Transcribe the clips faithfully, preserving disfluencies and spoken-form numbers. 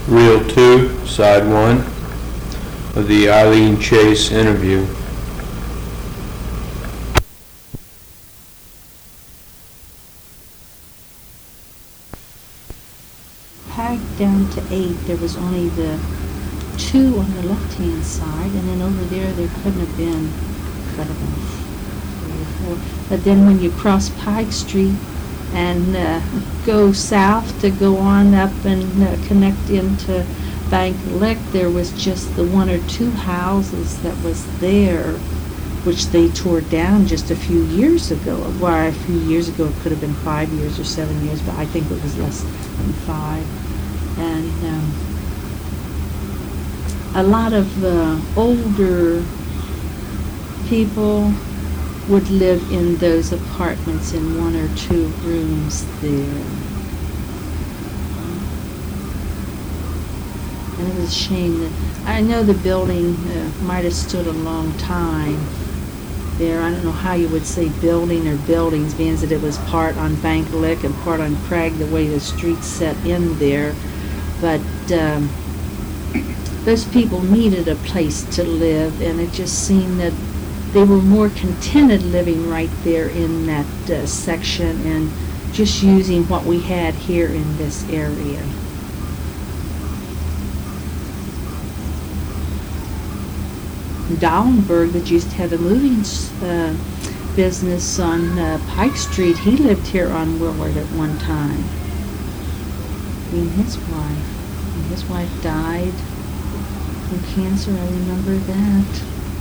Reel two, side one of the Eileen Chase interview. Packed down to eight, there was only the two on the left-hand side, and then over there, there couldn't have been, could have been three or four. But then when you cross Pike Street and uh, go south to go on up and uh, connect into Bank Lick, there was just the one or two houses that was there, which they tore down just a few years ago. Well, a few years ago, it could have been five years or seven years, but I think it was less than five. And um, a lot of uh, older people would live in those apartments in one or two rooms there. And it was a shame that, I know the building uh, might have stood a long time there. I don't know how you would say building or buildings, being that it was part on Bank Lick and part on Craig, the way the streets set in there. But um, those people needed a place to live, and it just seemed that they were more contented living right there in that uh, section and just using what we had here in this area. Dallenberg, that used to have the moving uh, business on uh, Pike Street, he lived here on Willard at one time. And his wife. And his wife died from cancer, I remember that.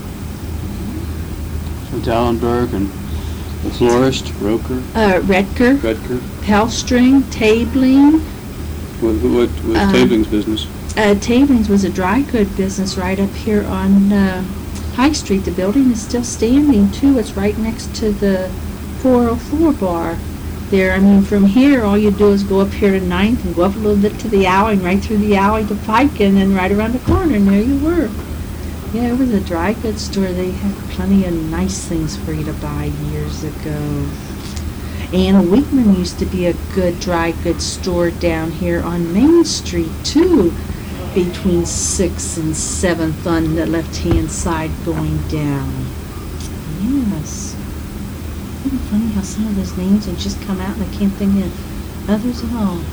So Dallenberg and the florist, Roker? Uh, Redker. Redker. Pellstring, Tabling. What, what was Um, Tabling's business? Uh, Tabling's was a dry good business right up here on uh, High Street. The building is still standing, too. It's right next to the four oh four bar there. I mean, from here, all you do is go up here to ninth and go up a little bit to the alley and right through the alley to Pike and then right around the corner, and there you were. Yeah, it was a dry goods store. They had plenty of nice things for you to buy years ago. Anna Weekman used to be a good dry goods store down here on Main Street, too, between sixth and seventh on the left-hand side going down. Yes. Isn't it funny how some of those names have just come out and I can't think of others at all.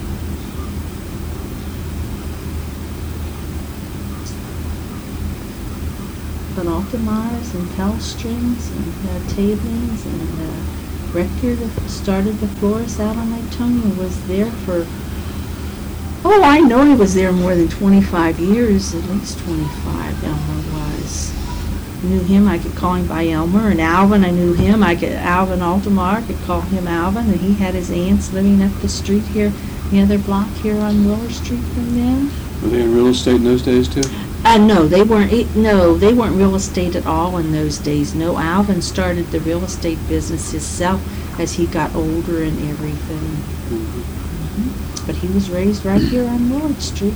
But Altamars and Pellstrings and uh, Tablings and uh, Rector that started the florist out on Latonia was there for, oh, I know he was there more than twenty-five years, at least twenty-five, Elmer was. Knew him, I could call him by Elmer, and Alvin, I knew him, I could, Alvin Altamar, I could call him Alvin, and he had his aunts living up the street here, the other block here on Willard Street from them. Were they in real estate in those days, too? Uh, no, they weren't. It, no, they weren't real estate at all in those days. No, Alvin started the real estate business himself as he got older and everything. Mm-hmm. Mm-hmm. But he was raised right here on Willard Street.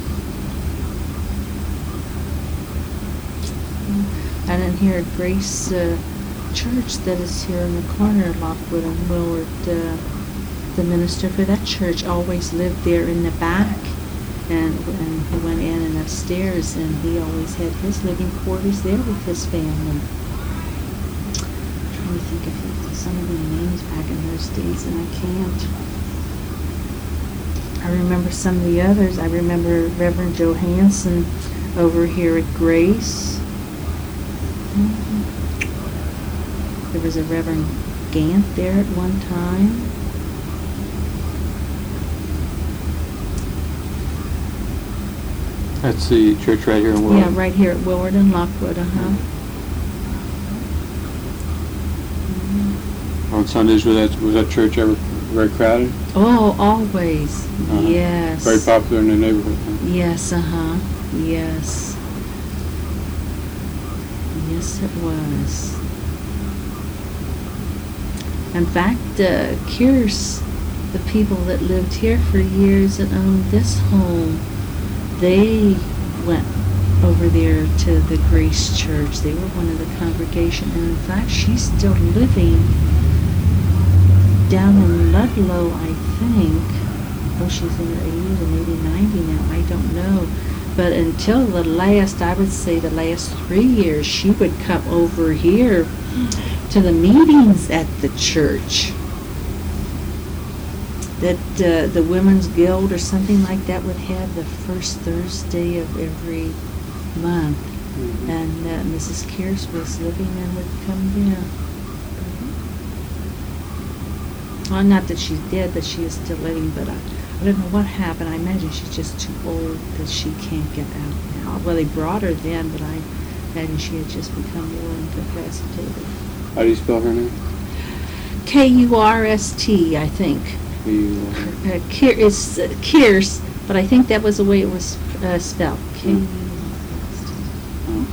And then here at Grace uh, Church that is here in the corner of Lockwood and Willard, uh, the minister for that church always lived there in the back. And, and he went in and upstairs, and he always had his living quarters there with his family. I'm trying to think of some of the names back in those days, and I can't. I remember some of the others. I remember Reverend Johansson over here at Grace. Mm-hmm. There was a Reverend Gant there at one time. That's the church right here in Willard. Yeah, right here at Willard and Lockwood, uh-huh. Mm-hmm. On Sundays, was that, was that church ever very crowded? Oh, always. Uh-huh. Yes. Very popular in the neighborhood. Huh? Yes, uh-huh. Yes. Yes, it was. In fact, uh, Kearse, the people that lived here for years that owned this home, they went over there to the Grace Church. They were one of the congregation, and in fact, she's still living down in Ludlow, I think. oh, she's in her eighties or maybe ninety now, I don't know. But until the last, I would say the last three years, she would come over here to the meetings at the church. That uh, the Women's Guild or something like that would have the first Thursday of every month. Mhm. And uh, Missus Kearse was living and would come there. Well, not that she's dead, but she is still living, but I, I don't know what happened. I imagine she's just too old that she can't get out now. Well, they brought her then, but I imagine she had just become more incapacitated. How do you spell her name? K U R S T, I think. You, uh, Uh, Keir, it's uh, Kearse, but I think that was the way it was uh, spelled. K U R S T. uh-huh.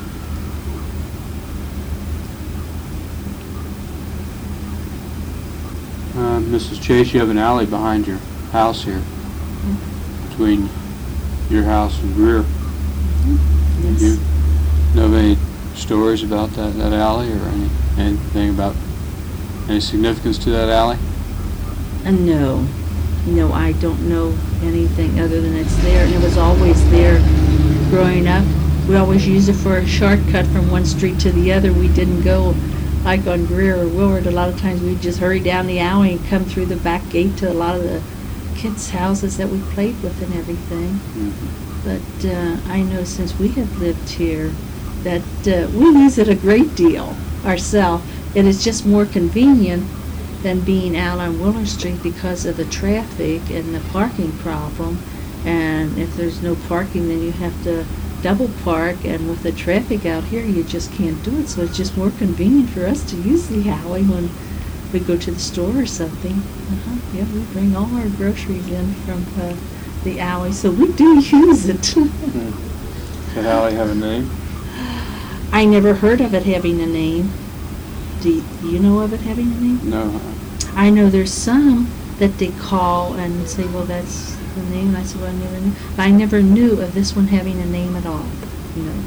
Uh, Missus Chase, you have an alley behind your house here, between your house and Greer. Do Yes. you know of any stories about that, that alley, or any, anything about, any significance to that alley? Uh, no, no, I don't know anything other than it's there, and it was always there growing up. We always used it for a shortcut from one street to the other. We didn't go like on Greer or Willard. A lot of times we'd just hurry down the alley and come through the back gate to a lot of the kids' houses that we played with and everything. Mhm. But uh, I know since we have lived here that uh, we use it a great deal ourselves. It is just more convenient than being out on Willard Street because of the traffic and the parking problem. And if there's no parking, then you have to double park, and with the traffic out here, you just can't do it. So it's just more convenient for us to use the alley when we go to the store or something. Uh-huh. Yeah, we bring all our groceries in from uh, the alley, so we do use it. Hmm. Does that alley have a name? I never heard of it having a name. Do you, you know of it having a name? No. uh, I know there's some that they call and say, well, that's the name. And I said, well, I never knew. But I never knew of this one having a name at all, you know.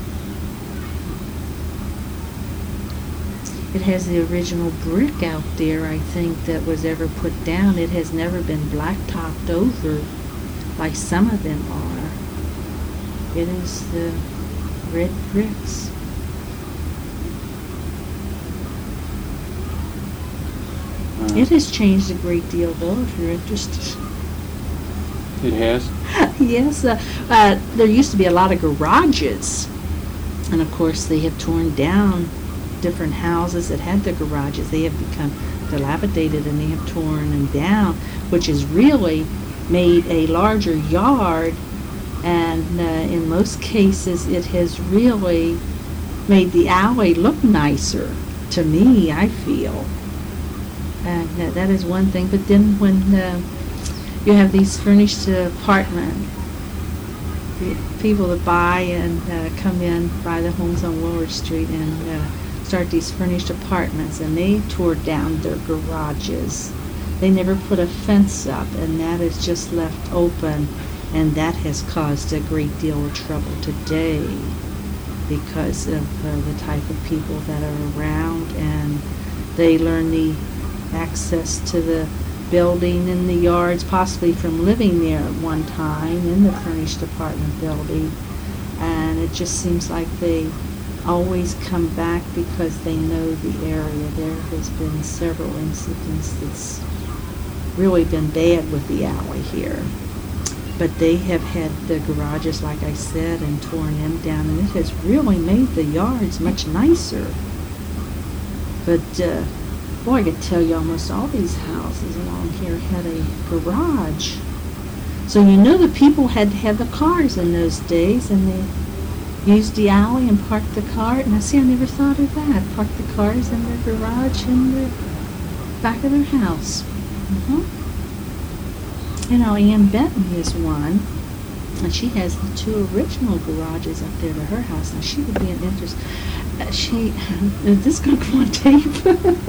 It has the original brick out there, I think, that was ever put down. It has never been blacktopped over like some of them are. It is the red bricks. uh, It has changed a great deal, though, if you're interested. It has? Yes, uh, uh, there used to be a lot of garages, and of course they have torn down different houses that had the garages. They have become dilapidated and they have torn them down, which has really made a larger yard, and uh, in most cases it has really made the alley look nicer to me, I feel. And uh, that is one thing. But then when uh, you have these furnished apartment the people that buy and uh, come in, buy the homes on Willard Street and uh, start these furnished apartments, and they tore down their garages. They never put a fence up, and that is just left open, and that has caused a great deal of trouble today because of uh, the type of people that are around, and they learn the access to the building and the yards, possibly from living there at one time in the furnished apartment building, and it just seems like they always come back because they know the area. There has been several incidents that's really been bad with the alley here, but they have had the garages, like I said, and torn them down, and it has really made the yards much nicer. But uh, boy, I could tell you almost all these houses along here had a garage. So you know the people had to have the cars in those days, and they used the alley and parked the car. And I see, I never thought of that. Parked the cars in their garage in the back of their house. Mm-hmm. You know, Ann Benton is one, and she has the two original garages up there to her house. Now, she would be an interest. Uh, she, is this going to go on tape?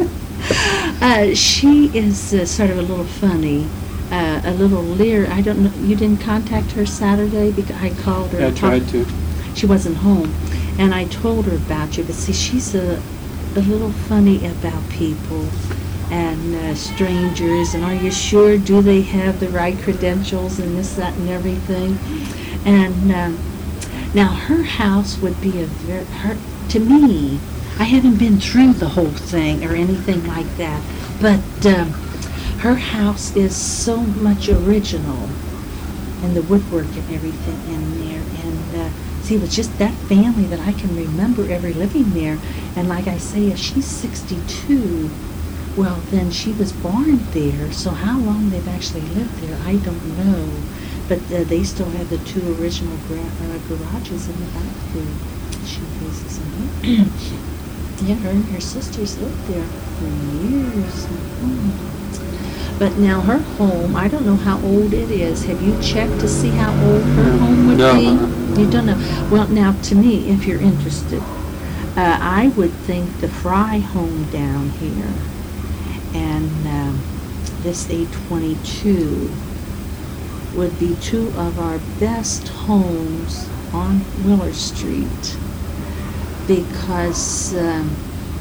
uh, she is uh, sort of a little funny, uh, a little leer. I don't know, you didn't contact her Saturday? Because I called her. Yeah, I and tried talked- to. She wasn't home, and I told her about you, but see, she's a, a little funny about people, and uh, strangers, and are you sure, do they have the right credentials, and this, that, and everything. And um, now her house would be a very, her, to me, I haven't been through the whole thing or anything like that, but um, her house is so much original, and the woodwork and everything in there. And uh, see, it was just that family that I can remember ever living there. And like I say, if she's sixty-two, well, then she was born there. So how long they've actually lived there, I don't know. But uh, they still have the two original gra- uh, garages in the back there. She uses them. Yeah, her and her sisters lived there for years. Mm. But now her home, I don't know how old it is. Have you checked to see how old her home would No. be? You don't know. Well, now to me, if you're interested, uh, I would think the Fry home down here and um, this eight twenty-two would be two of our best homes on Willard Street, because um,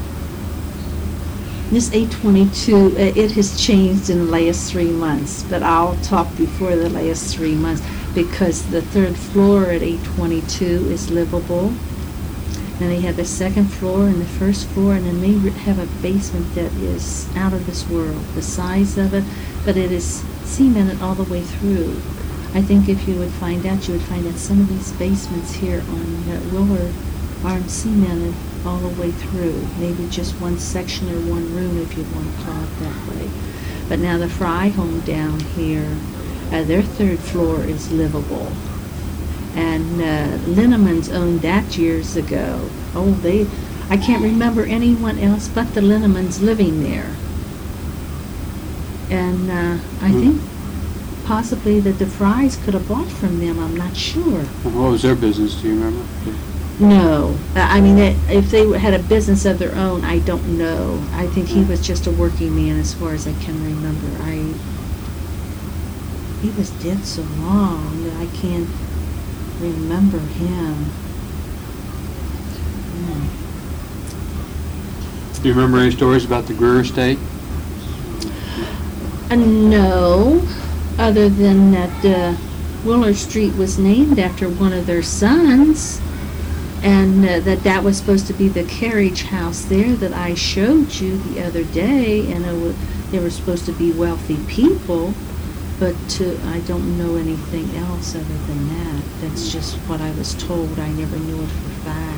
this eight twenty-two, uh, it has changed in the last three months, but I'll talk before the last three months, because the third floor at eight twenty-two is livable. And they have the second floor and the first floor, and then they re- have a basement that is out of this world, the size of it, but it is cemented all the way through. I think if you would find out, you would find that some of these basements here on uh, Willard aren't cemented all the way through. Maybe just one section or one room, if you want to call it that way. But now the Fry home down here, uh, their third floor is livable. And uh, Linnemans owned that years ago. Oh, they, I can't remember anyone else but the Linnemans living there. And uh, I Hmm. think possibly that the Frys could have bought from them, I'm not sure. What was their business, do you remember? No, Uh, I mean, they- if they had a business of their own, I don't know. I think he was just a working man as far as I can remember. I, he was dead so long that I can't remember him. Hmm. Do you remember any stories about the Greer estate? Uh, no, other than that uh, Willard Street was named after one of their sons, and uh, that that was supposed to be the carriage house there that I showed you the other day, and it was, they were supposed to be wealthy people, but uh, I don't know anything else other than that. That's just what I was told. I never knew it for fact.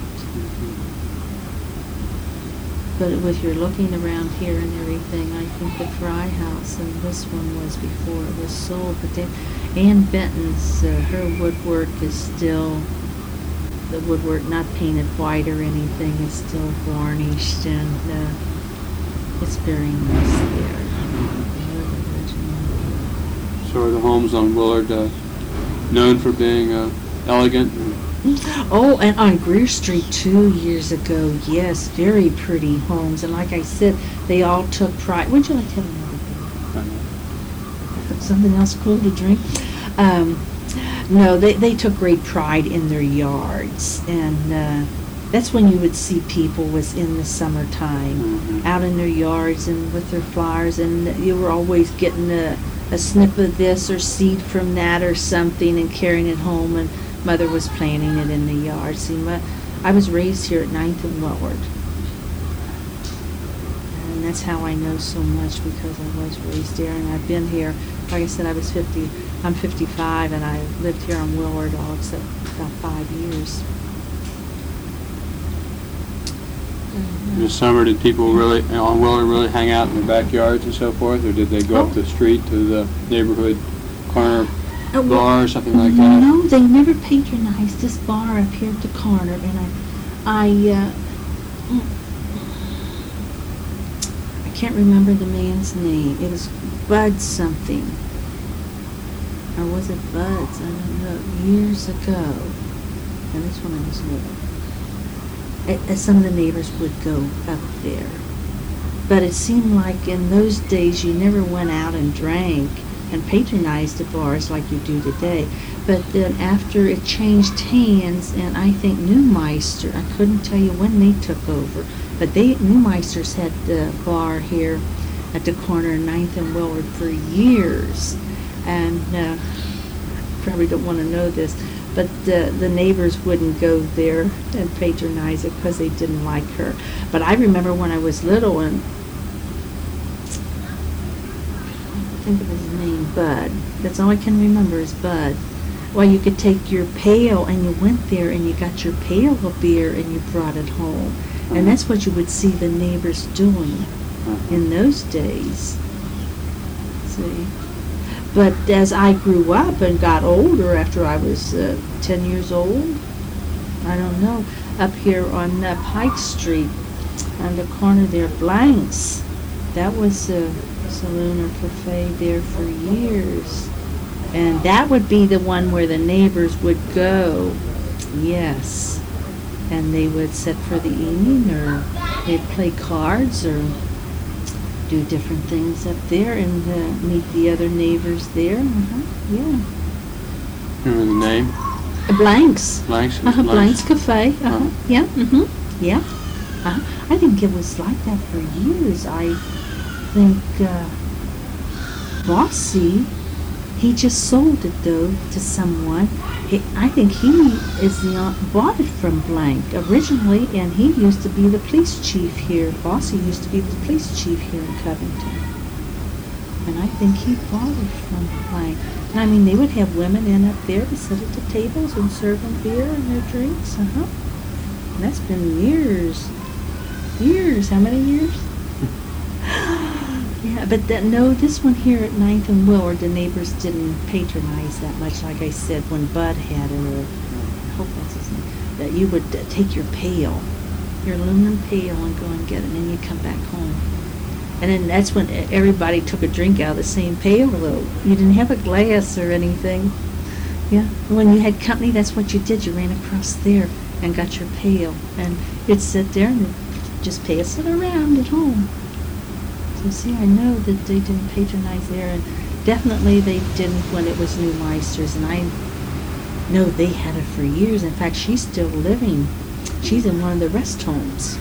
But with your looking around here and everything, I think the Fry house and this one was before it was sold. But then Ann Benton's, uh, her woodwork is still, the woodwork not painted white or anything, is still varnished, and uh, it's very nice there. So are the homes on Willard uh, known for being uh, elegant? Oh, and on Greer Street too, years ago, yes, very pretty homes. And like I said, they all took pride. Would you like to have another beer? Something else cool to drink? Um, no, they, they took great pride in their yards. And uh, that's when you would see people, was in the summertime, Mhm. out in their yards and with their flowers. And you were always getting a, a snip of this or seed from that or something and carrying it home. And Mother was planting it in the yard. See, my, I was raised here at ninth and Willard. And that's how I know so much, because I was raised there, and I've been here, like I said, I was fifty, I'm fifty-five, and I lived here on Willard all except about five years. In the summer, did people really, on Willard, really hang out in their backyards and so forth, or did they go Oh. up the street to the neighborhood corner Uh, well, bar or something like that? No, they never patronized this bar up here at the corner, and I, I, uh, I can't remember the man's name. It was Bud something. Or was it Bud's? I don't know. Years ago. And that's when I was little. Uh, uh, some of the neighbors would go up there. But it seemed like in those days you never went out and drank and patronized the bars like you do today. But then after it changed hands, and I think Neumeister, I couldn't tell you when they took over, but they, Neumeisters had the bar here, at the corner of Ninth and Willard for years. And uh, probably don't want to know this, but the, the neighbors wouldn't go there and patronize it because they didn't like her. But I remember when I was little, and I think of his name, Bud. That's all I can remember is Bud. Well, you could take your pail and you went there and you got your pail of beer and you brought it home. Uh-huh. And that's what you would see the neighbors doing Uh-huh. in those days. See? But as I grew up and got older, after I was uh, ten years old, I don't know, up here on uh, Pike Street, on the corner there, Blanks, that was a saloon or cafe there for years. And that would be the one where the neighbors would go, yes. And they would sit for the evening, or they'd play cards, or do different things up there, and uh, meet the other neighbors there. Uh-huh. Yeah. Remember the name? Uh, Blanks. Blanks? Uh-huh. Blanks Cafe. Uh-huh. Uh-huh. Yeah. Mm-hmm. Yeah. Uh-huh. I think it was like that for years. I think uh, Bossy, he just sold it though to someone. He, I think he is the uh, bought it from Blank originally, and he used to be the police chief here. Bossy used to be the police chief here in Covington, and I think he bought it from Blank. And I mean, they would have women in up there to sit at the tables and serve them beer and their drinks. Uh huh. And that's been years, years. How many years? Yeah, but that, no, this one here at Ninth and Willard, the neighbors didn't patronize that much. Like I said, when Bud had it, or I hope that's his name, that you would uh, take your pail, your aluminum pail, and go and get it, and then you come back home. And then that's when e- everybody took a drink out of the same pail, though. You didn't have a glass or anything. Yeah, when you had company, that's what you did. You ran across there and got your pail, and you'd sit there and just pass it around at home. So see, I know that they didn't patronize there, and definitely they didn't when it was New Meisters, and I know they had it for years. In fact, she's still living. She's in one of the rest homes.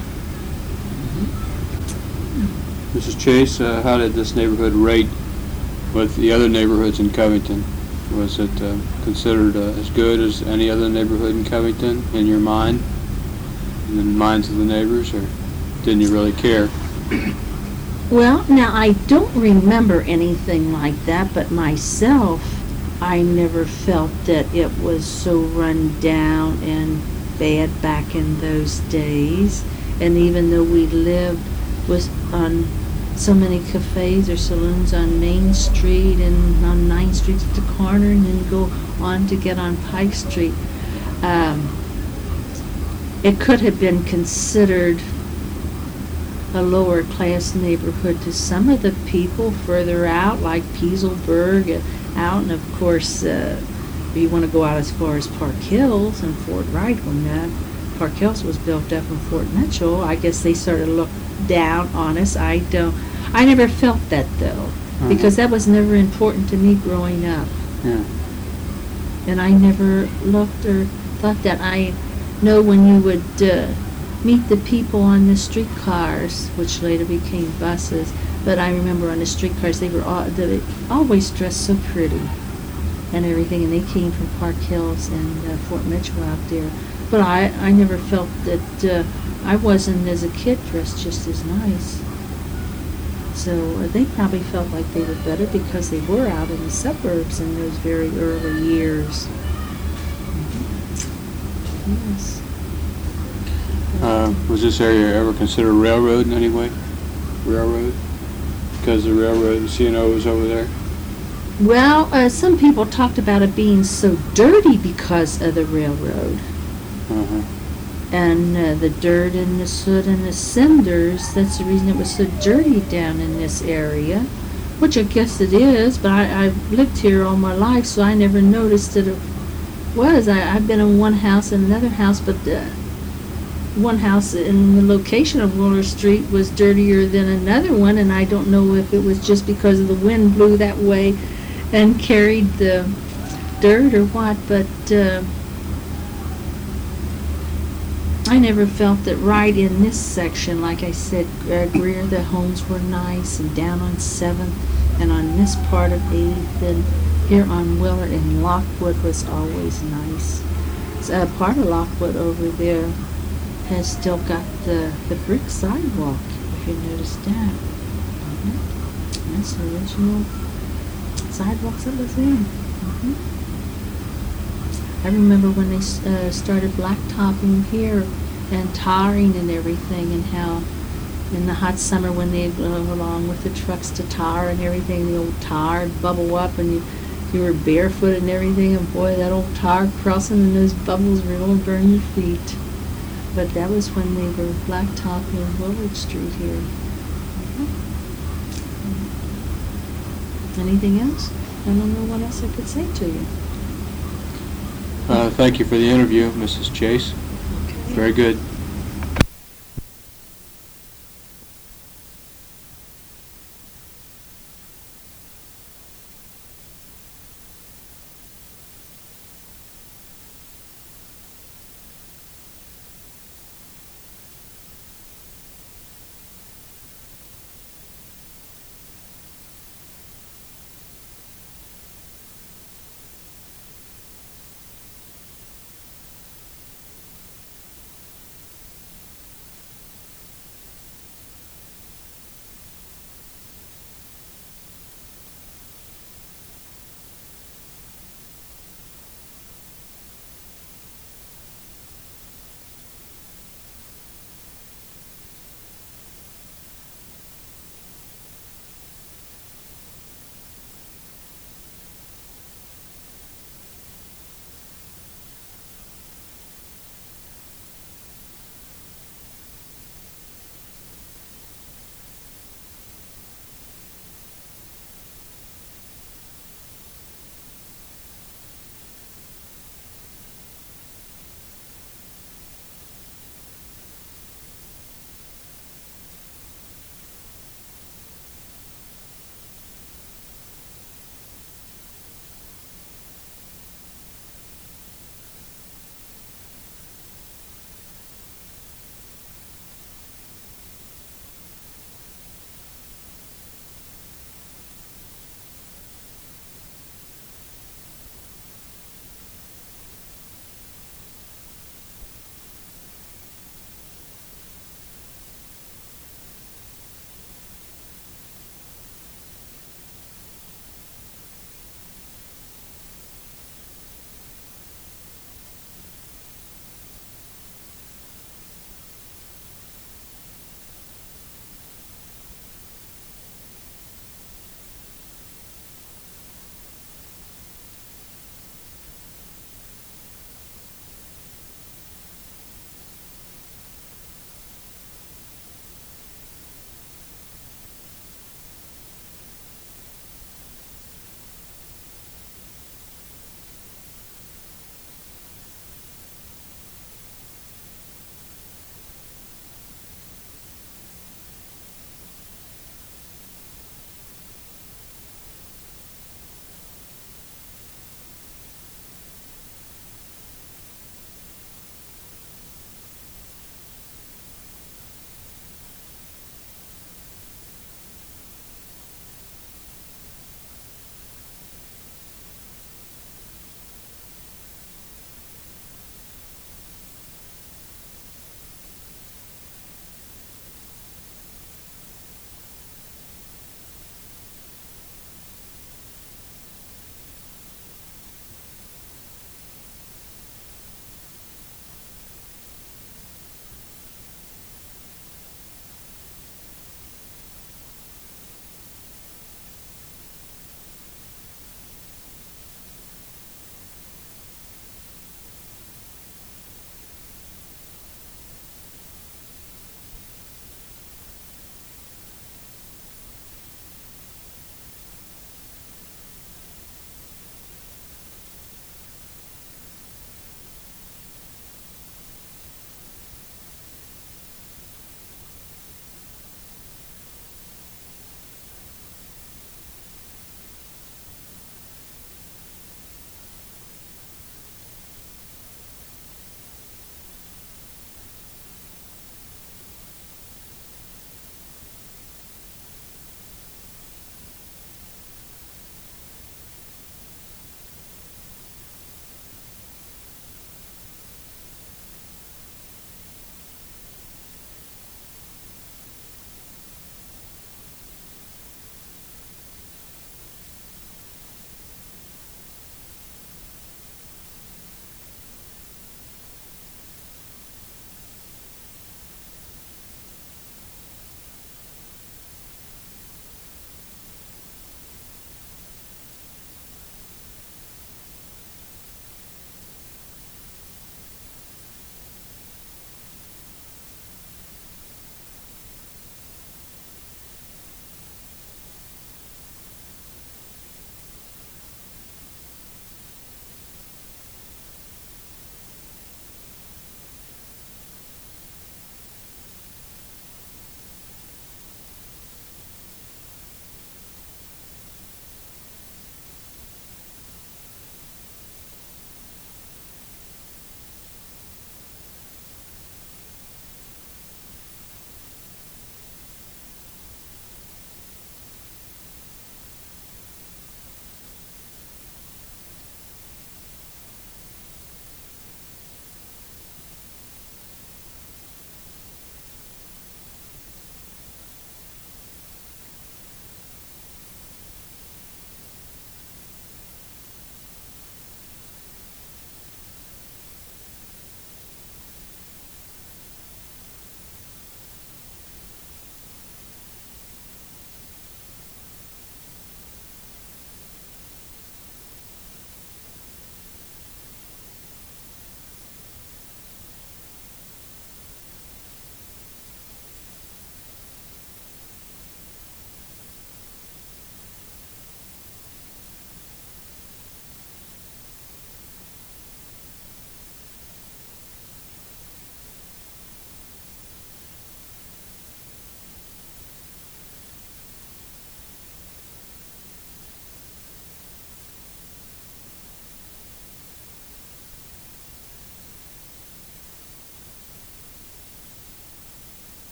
Missus Chase, uh, how did this neighborhood rate with the other neighborhoods in Covington? Was it uh, considered uh, as good as any other neighborhood in Covington in your mind, in the minds of the neighbors, or didn't you really care? Well, now, I don't remember anything like that, but myself, I never felt that it was so run down and bad back in those days. And even though we lived was on so many cafes or saloons on Main Street and on Ninth Street at the corner, and then go on to get on Pike Street, um, it could have been considered a lower class neighborhood to some of the people further out, like Pieselberg and out, and of course, uh, if you want to go out as far as Park Hills and Fort Wright, when that Park Hills was built up in Fort Mitchell, I guess they sort of looked down on us. I don't, I never felt that though, Uh-huh. because that was never important to me growing up, Yeah. and I never looked or thought that. I know when you would uh, meet the people on the streetcars, which later became buses, but I remember on the streetcars they were all, they always dressed so pretty and everything, and they came from Park Hills and uh, Fort Mitchell out there. But I, I never felt that uh, I wasn't, as a kid, dressed just as nice. So uh, they probably felt like they were better because they were out in the suburbs in those very early years. Mm-hmm. Yes. Uh, was this area ever considered railroad in any way? Railroad? Because the railroad, the C and O was over there? Well, uh, some people talked about it being so dirty because of the railroad. Uh-huh. And uh, the dirt and the soot and the cinders, that's the reason it was so dirty down in this area, which I guess it is, but I, I've lived here all my life, so I never noticed that it was. I, I've been in one house and another house, but uh, one house in the location of Willard Street was dirtier than another one, and I don't know if it was just because of the wind blew that way and carried the dirt or what, but uh, I never felt that right in this section, like I said, uh, Greer, the homes were nice, and down on seventh, and on this part of eighth, and here on Willard and Lockwood was always nice. So, uh, part of Lockwood over there has still got the, the brick sidewalk, if you noticed that. Mm-hmm. That's the original sidewalks that was in. Mm-hmm. I remember when they uh, started blacktopping here and tarring and everything, and how in the hot summer when they'd go along with the trucks to tar and everything, the old tar would bubble up, and you, you were barefoot and everything, and boy, that old tar crossing and those bubbles were going to burn your feet. But that was when they were blacktopping Willard Street here. Mm-hmm. Anything else? I don't know what else I could say to you. Uh, thank you for the interview, Missus Chase. Okay. Very good.